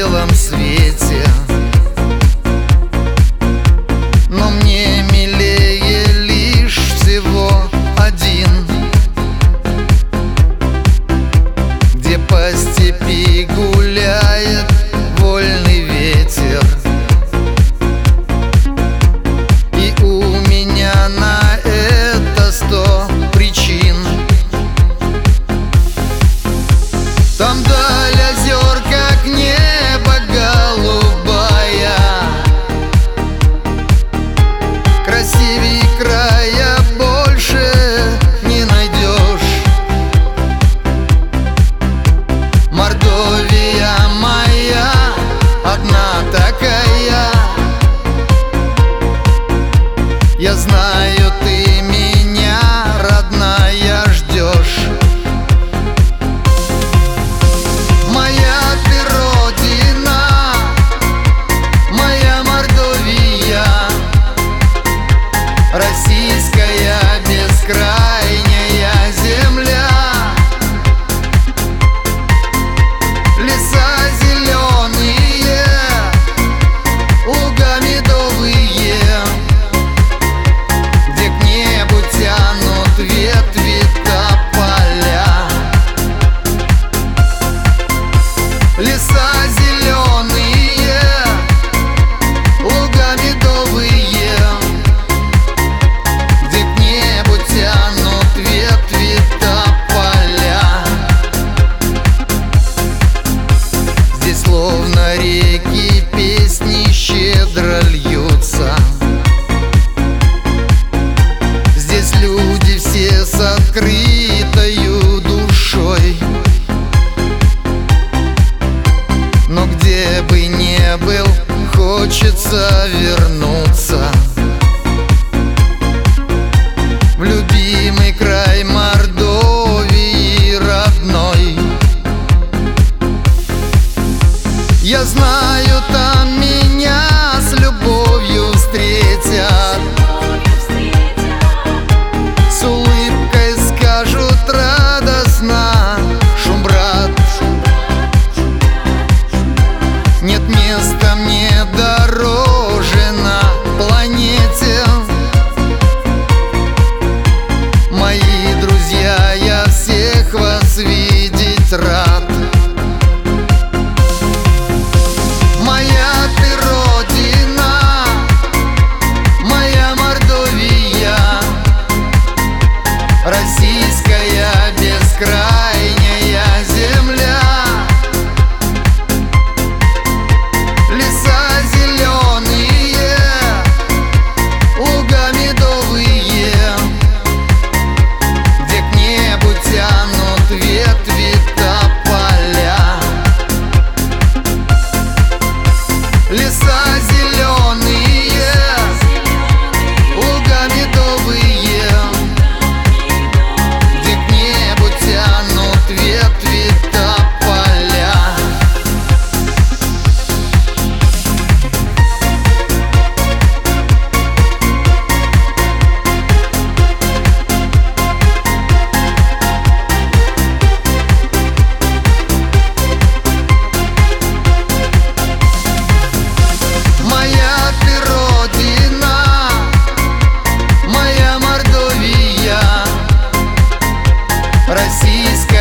белом свете. Но мне милее лишь всего один, где по степи гуляет вольный ветер. И у меня на это 100 причин. Там даль озер, как небо голубая, красивей края больше не найдешь. Мордовия моя одна такая. Я знаю, ты меня, родная, ждешь. Моя ты родина, моя Мордовия, российская бескрайняя земля. Леса зеленые, луга медовые, где к небу тянут ветви тополя. Леса зеленые, луга медовые, где к небу тянут ветви тополя. Здесь словно реки песни щедро льются. Здесь люди все с открытою душой. Но где бы ни был, хочется вернуться в любимый край Мордовии родной. Я знаю, там меня с любовью встретят, с улыбкой скажут радостно: шум, брат, нет места мне дороже на планете. Мои друзья, я всех вас видеть рад. Моя ты родина, моя Мордовия, российская бескрайняя земля. Леса зеленые, луга медовые, где к небу тянут ветви тополя. Леса зеленые, луга медовые, где к небу тянут ветви тополя. Моя ты родина, моя Мордовия, российская